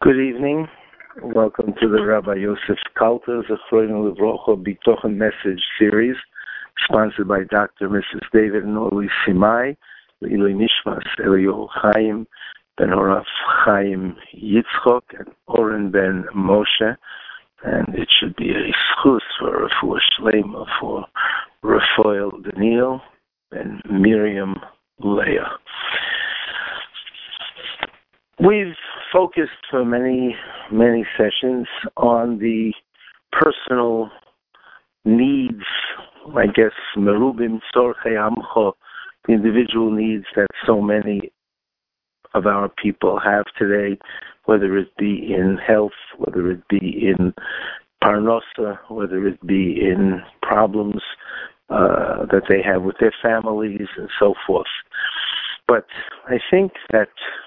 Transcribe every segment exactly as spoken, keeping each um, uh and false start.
Good evening. Welcome to the Rabbi Yosef Kalter Zechroinu Livrocha Bitochen Message Series, sponsored by Doctor and Missus David and Oli Simai, Le'ilui Nishmas Eliyahu Chaim Ben Horaf Chaim Yitzchok, and Oren Ben Moshe. And it should be a schus for Refuah Shlema for Raphael Daniel and Miriam Leah. We've focused for many, many sessions on the personal needs, I guess, merubim tzorchei amcho, the individual needs that so many of our people have today, whether it be in health, whether it be in parnosa, whether it be in problems uh, that they have with their families and so forth. But I think that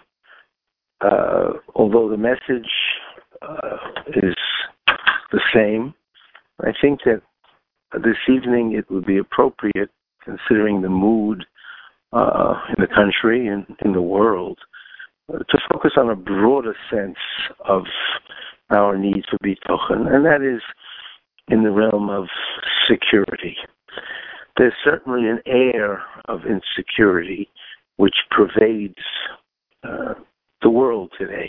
Uh, although the message uh, is the same, I think that this evening it would be appropriate, considering the mood uh, in the country and in the world, uh, to focus on a broader sense of our need for bitochen, and that is in the realm of security. There's certainly an air of insecurity which pervades uh, the world today.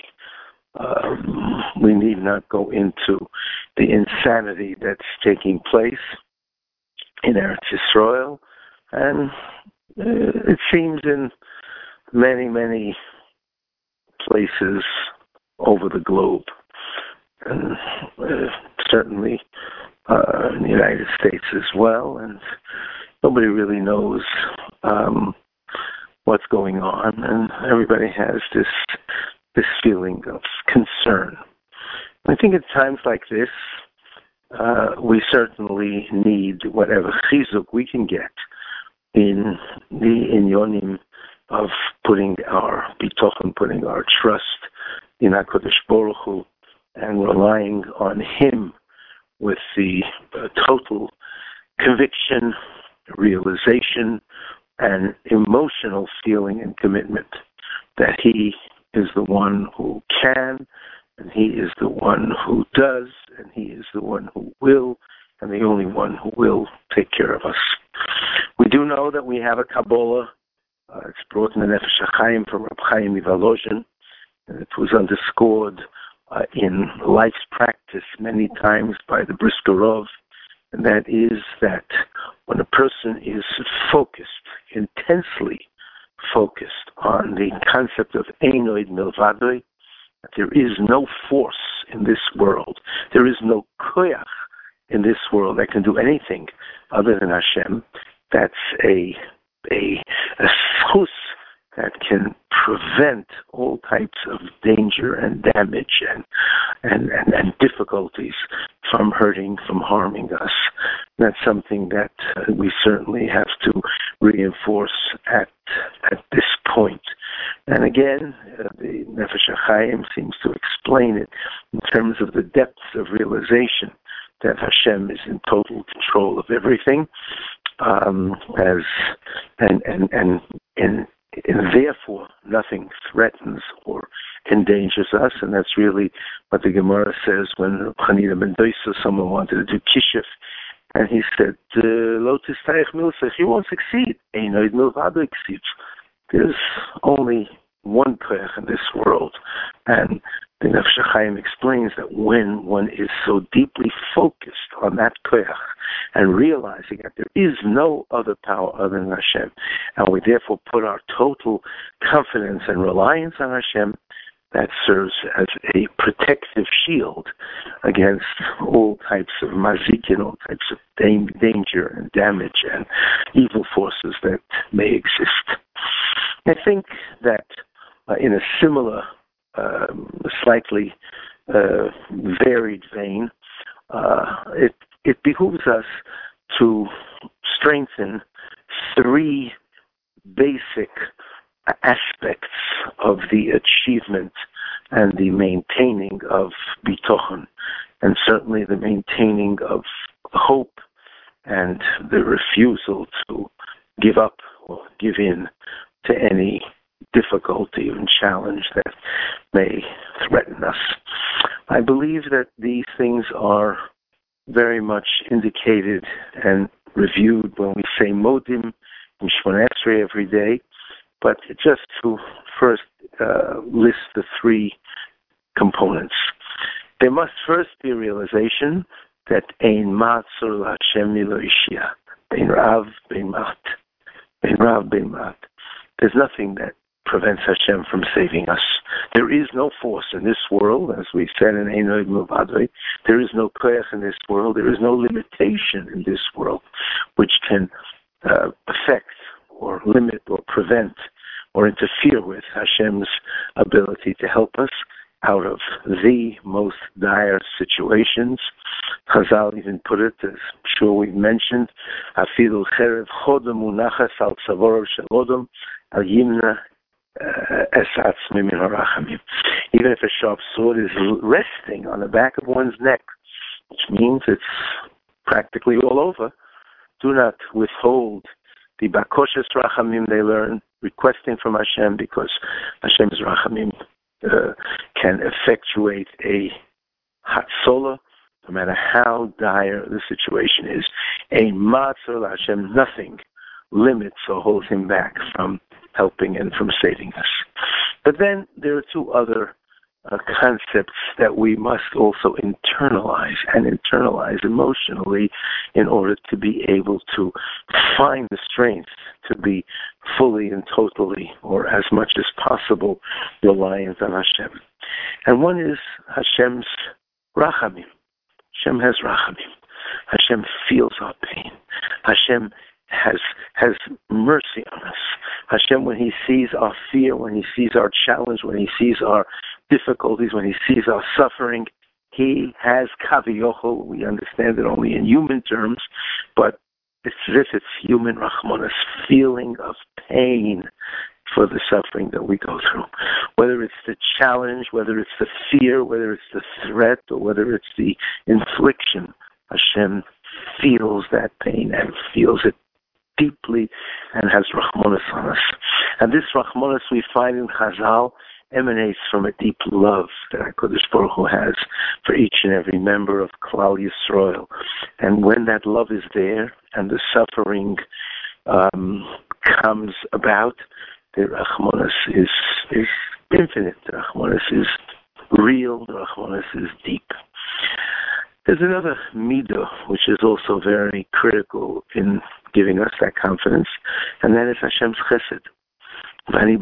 Um, we need not go into the insanity that's taking place in Eretz Yisrael, and uh, it seems in many, many places over the globe, and uh, certainly uh, in the United States as well, and nobody really knows um, what's going on, and everybody has this this feeling of concern. I think at times like this, uh, we certainly need whatever chizuk we can get in the inyonim of putting our bitochen, putting our trust in HaKadosh Baruch Hu, and relying on Him with the uh, total conviction, realization, and emotional feeling and commitment that He is the one who can, and He is the one who does, and He is the one who will, and the only one who will take care of us. We do know that we have a Kabbalah. Uh, it's brought in the Nefesh HaChaim from Reb Chaim Mivolozhin, and it was underscored uh, in life's practice many times by the Brisker Rov, and that is that when a person is focused, intensely focused on the concept of Einoid Milvadoi, that there is no force in this world, there is no koyach in this world that can do anything other than Hashem, that's a a, a schus that can prevent all types of danger and damage and, and, and, and difficulties from hurting, from harming us. That's something that uh, we certainly have to reinforce at at this point. And again, uh, the Nefesh HaChaim seems to explain it in terms of the depths of realization that Hashem is in total control of everything, um, as and and and and. And therefore, nothing threatens or endangers us, and that's really what the Gemara says when Chanina ben Doisa, someone wanted to do kishuf, and he said, "Lo tistayich milsech, you won't succeed. Einoid milvado ksiv." There's only one koyach in this world, and the Nefesh HaChaim explains that when one is so deeply focused on that koyach and realizing that there is no other power other than Hashem, and we therefore put our total confidence and reliance on Hashem, that serves as a protective shield against all types of mazikin, all types of danger and damage and evil forces that may exist. I think that uh, in a similar Um, slightly uh, varied vein, uh, it, it behooves us to strengthen three basic aspects of the achievement and the maintaining of bitochen, and certainly the maintaining of hope and the refusal to give up or give in to any difficulty and challenge that may threaten us. I believe that these things are very much indicated and reviewed when we say Modim in Shemona Esrei every day, but just to first uh, list the three components. There must first be a realization that Ein Matzor LaHashem Milo Ishia, Bein Rav, Bein Mat, Bein Rav, Bein Mat. There's nothing that prevents Hashem from saving us. There is no force in this world, as we said in Ein Oed Milvadoi. There is no koach in this world. There is no limitation in this world which can uh, affect or limit or prevent or interfere with Hashem's ability to help us out of the most dire situations. Chazal even put it, as I'm sure we've mentioned, Afilu cherev chodom unachas al tzavoro shel odom al yimna esatz mimin harachamim. Even if a sharp sword is resting on the back of one's neck, which means it's practically all over, do not withhold the bakoshes rachamim they learn, requesting from Hashem, because Hashem's rachamim Uh, can effectuate a hatzola, no matter how dire the situation is. A matzor Hashem, nothing limits or holds him back from helping and from saving us. But then there are two other uh, concepts that we must also internalize and internalize emotionally in order to be able to find the strength to be fully and totally, or as much as possible, reliant on Hashem. And one is Hashem's rachamim. Hashem has rachamim. Hashem feels our pain. Hashem has has mercy on us. Hashem, when he sees our fear, when he sees our challenge, when he sees our difficulties, when he sees our suffering, he has kaviyochel. We understand it only in human terms, but it's as if it's human rachmanis, feeling of pain for the suffering that we go through. Whether it's the challenge, whether it's the fear, whether it's the threat, or whether it's the infliction, Hashem feels that pain and feels it deeply and has rachmanis on us. And this rachmanis we find in Chazal emanates from a deep love that HaKadosh Baruch Hu has for each and every member of Klal Yisrael. And when that love is there and the suffering um, comes about, the Rachmanis is, is infinite. The Rachmanis is real. The Rachmanis is deep. There's another midah which is also very critical in giving us that confidence, and that is Hashem's chesed. David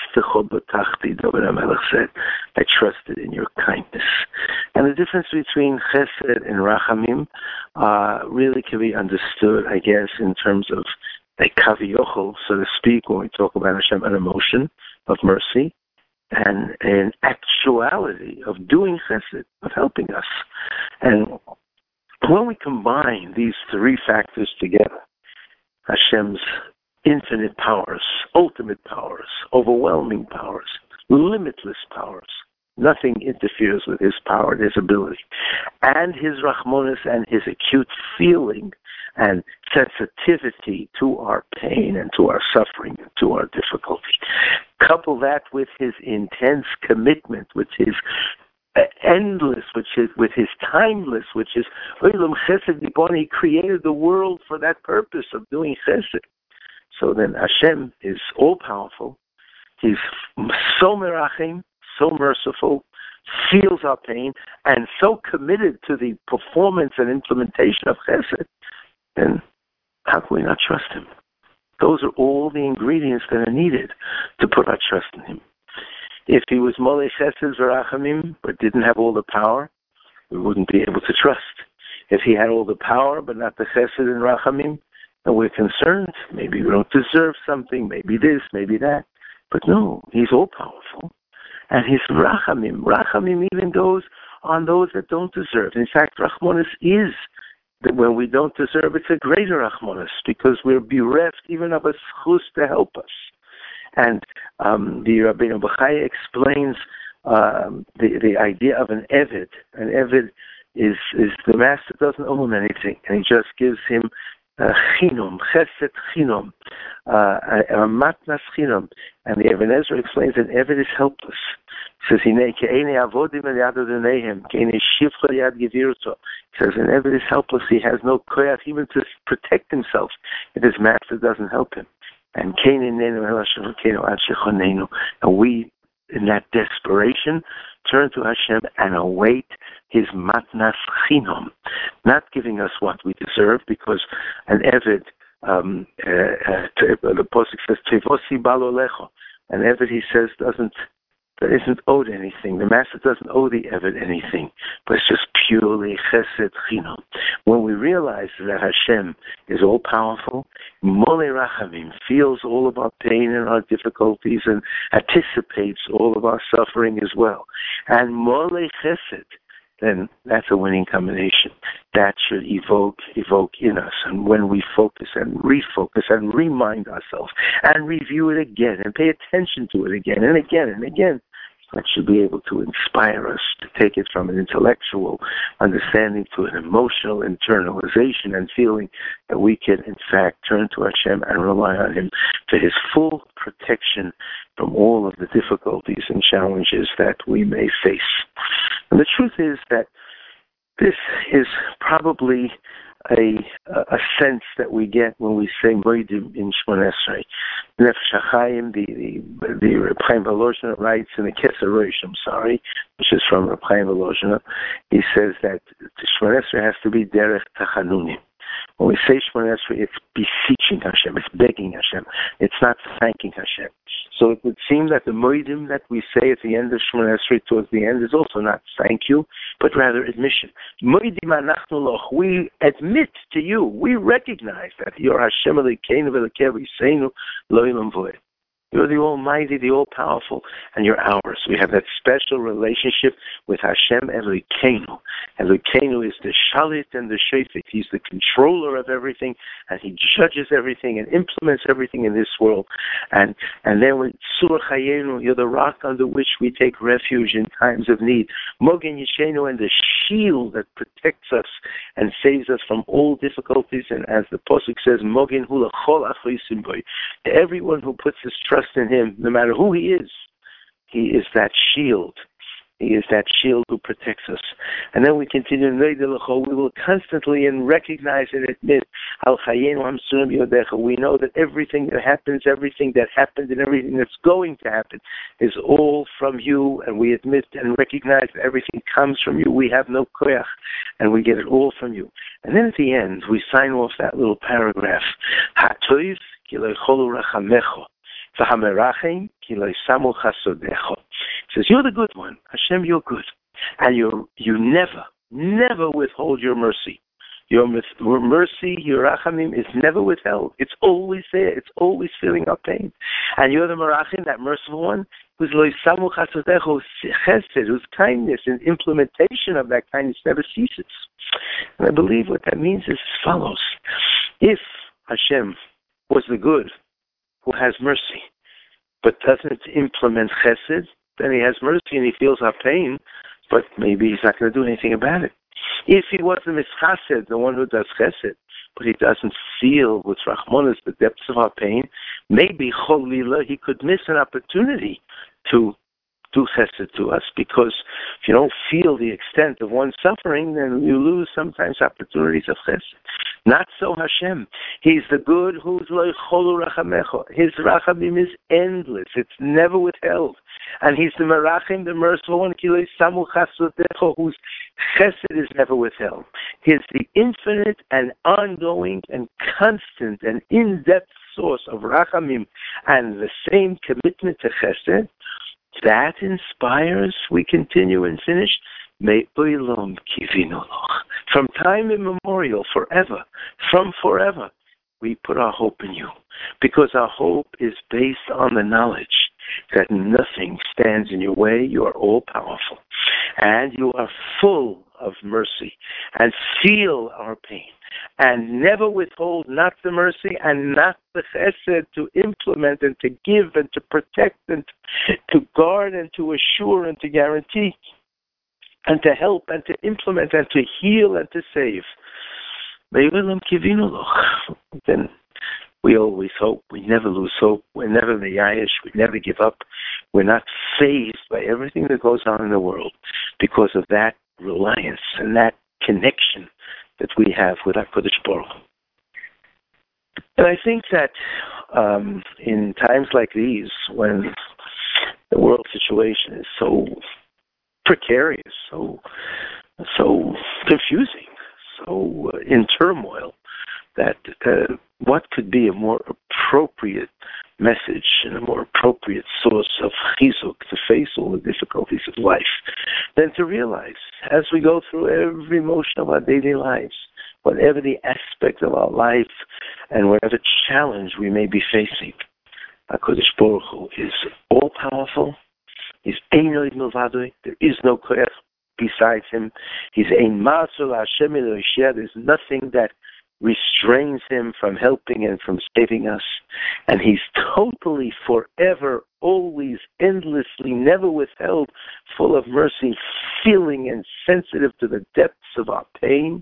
HaMelech said, I trusted in your kindness. And the difference between chesed and rachamim uh, really can be understood, I guess, in terms of a kaviyochel, so to speak, when we talk about Hashem, an emotion of mercy, and an actuality of doing chesed, of helping us. And when we combine these three factors together, Hashem's infinite powers, ultimate powers, overwhelming powers, limitless powers. Nothing interferes with his power and his ability. And his rachmanis and his acute feeling and sensitivity to our pain and to our suffering and to our difficulty. Couple that with his intense commitment, with his endless, which is with his timeless, which is Olam Chesed Dibon. He created the world for that purpose of doing chesed. So then Hashem is all-powerful. He's so merachim, so merciful, feels our pain, and so committed to the performance and implementation of chesed. Then how can we not trust him? Those are all the ingredients that are needed to put our trust in him. If he was molei chesed v'rachamim, but didn't have all the power, we wouldn't be able to trust. If he had all the power, but not the chesed and rachamim, and we're concerned, maybe we don't deserve something, maybe this, maybe that. But no, he's all-powerful. And his rachamim, rachamim even goes on those that don't deserve. In fact, rachmanis is that when we don't deserve, it's a greater rachmanis, because we're bereft even of a schus to help us. And um, the Rabbeinu Bachaya explains um, the, the idea of an eved. An eved is, is the master doesn't own anything, and he just gives him Chinom, chesed chinom, matnas chinom. And the Ibn Ezra explains that Eved is helpless. He says, He says, an Eved is helpless. He has no koyach even to protect himself if his master doesn't help him. And and we, in that desperation, turn to Hashem and await His matnas chinom, not giving us what we deserve, because an Eved, um, uh, uh, the Pasuk says, Tevosi balolecho. An Eved, he says, doesn't that isn't owed anything. The master doesn't owe the Eved anything, but it's just purely chesed chinom. When we realize that Hashem is all powerful, Molei Rachamim, feels all of our pain and our difficulties and anticipates all of our suffering as well, and Molei Chesed, then that's a winning combination. That should evoke evoke in us. And when we focus and refocus and remind ourselves and review it again and pay attention to it again and again and again, that should be able to inspire us to take it from an intellectual understanding to an emotional internalization and feeling that we can, in fact, turn to Hashem and rely on Him for His full protection from all of the difficulties and challenges that we may face. And the truth is that this is probably a a sense that we get when we say Moedim in Shmoneh Esrei. Nefesh HaChaim, the the the Reb Chaim Volozhiner writes in the Keser Rosh, I'm sorry, which is from Reb Chaim Volozhiner. He says that the Shmoneh Esrei has to be derech tachanunim. When we say Shmoneh Esrei, it's beseeching Hashem, it's begging Hashem, it's not thanking Hashem. So it would seem that the Moedim that we say at the end of Shmoneh Esrei towards the end is also not thank you, but rather admission. Moedim anachnu loch, we admit to you, we recognize that you're Hashem Elokeinu v'Elokei Yisraelu lo olam v'ed. You're the Almighty, the All-Powerful, and you're ours. We have that special relationship with Hashem Elokeinu. Elokeinu is the Shalit and the Shefet. He's the controller of everything, and He judges everything and implements everything in this world. And and then with Tzur Chayenu, you're the rock under which we take refuge in times of need. Mogen Yishenu, and the shield that protects us and saves us from all difficulties. And as the Pasuk says, Mogen hu l'chol achoisim boi. Everyone who puts his trust in Him, no matter who he is, He is that shield. He is that shield who protects us. And then we continue, we will constantly and recognize and admit, we know that everything that happens, everything that happened and everything that's going to happen is all from You, and we admit and recognize that everything comes from You. We have no koyach, and we get it all from You. And then at the end, we sign off that little paragraph, Ha'toiv ki lo yicholu rachamecho. It says, you're the good one. Hashem, you're good. And you you never, never withhold your mercy. Your mercy, your rachamim, is never withheld. It's always there. It's always feeling our pain. And you're the merachim, that merciful one, whose lo yisamu chasodecho, chesed, whose kindness and implementation of that kindness never ceases. And I believe what that means is as follows. If Hashem was the good who has mercy, but doesn't implement chesed, then He has mercy and He feels our pain, but maybe He's not going to do anything about it. If He was the mischased, the one who does chesed, but He doesn't feel with rachmanas the depths of our pain, maybe cholila He could miss an opportunity to do chesed to us, because if you don't feel the extent of one's suffering, then you lose sometimes opportunities of chesed. Not so Hashem. He's the good who's lo yicholu rachamecho. His rachamim is endless. It's never withheld. And He's the merachim, the merciful one, ki lo yisamu chasodecho, whose chesed is never withheld. He's the infinite and ongoing and constant and in-depth source of rachamim and the same commitment to chesed. That inspires, we continue and finish, from time immemorial, forever, from forever, we put our hope in You, because our hope is based on the knowledge that nothing stands in Your way. You are all powerful, and You are full of mercy, and feel our pain, and never withhold not the mercy and not the chesed to implement and to give and to protect and to guard and to assure and to guarantee and to help and to implement and to heal and to save. Then we always hope. We never lose hope. We're never meyayish. We never give up. We're not fazed by everything that goes on in the world because of that reliance and that connection that we have with HaKadosh Baruch Hu. And I think that um, in times like these, when the world situation is so precarious, so so confusing, so uh, in turmoil, that uh, what could be a more appropriate message and a more appropriate source of chizuk to face all the difficulties of life than to realize, as we go through every motion of our daily lives, whatever the aspect of our life and whatever challenge we may be facing, HaKadosh Baruch Hu is all-powerful. He's Ein Od Milvado. There is no koach besides him. He's Ein Ma'aseh Hashem Elosheh. There's nothing that restrains him from helping and from saving us. And he's totally, forever, always, endlessly, never withheld, full of mercy, feeling and sensitive to the depths of our pain.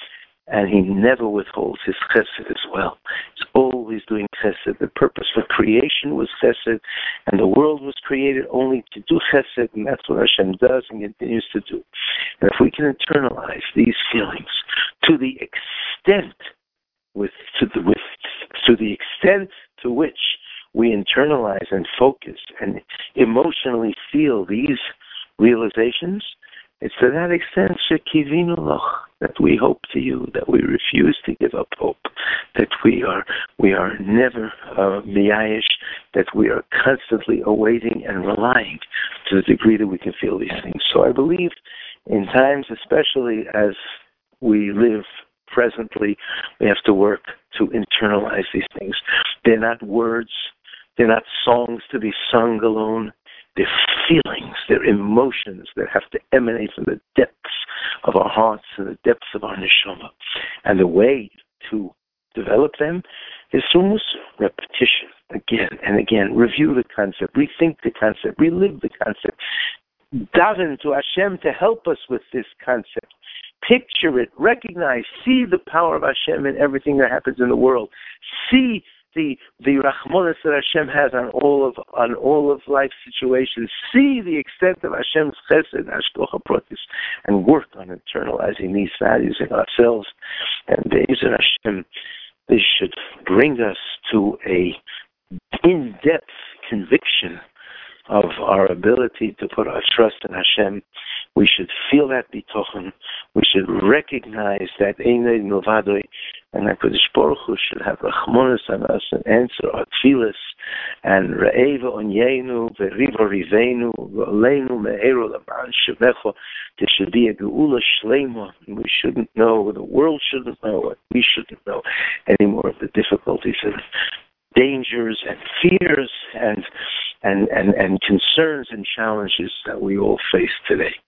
And he never withholds his chesed as well. He's always doing chesed. The purpose for creation was chesed, and the world was created only to do chesed, and that's what Hashem does and continues to do. And if we can internalize these feelings to the extent with to the with to the extent to which we internalize and focus and emotionally feel these realizations, it's to that extent shekivinu loch, that we hope to you, that we refuse to give up hope, that we are we are never uh, miyayish, that we are constantly awaiting and relying to the degree that we can feel these things. So I believe in times, especially as we live presently, we have to work to internalize these things. They're not words, they're not songs to be sung alone. They're feelings, they're emotions that have to emanate from the depths of our hearts and the depths of our neshama. And the way to develop them is through repetition, again and again. Review the concept, rethink the concept, relive the concept. Daven to Hashem to help us with this concept. Picture it, recognize, see the power of Hashem in everything that happens in the world. See the the rachmanas that Hashem has on all of on all of life's situations. See the extent of Hashem's chesed, hashgacha pratis, and work on internalizing these values in ourselves. And Be'ezer Hashem, this should bring us to a in-depth conviction of our ability to put our trust in Hashem. We should feel that bitochen. We should recognize that Ein Od Milvado, and that HaKadosh Baruch Hu should have rachmanas on us and answer our tefillas. And Re'eva Onyeinu, Ve'riva Riveinu, Ve'aleinu Me'ero L'man Shemecho. There should be a geula shleima. We shouldn't know, the world shouldn't know, we shouldn't know any more of the difficulties and dangers and fears and and, and, and concerns and challenges that we all face today.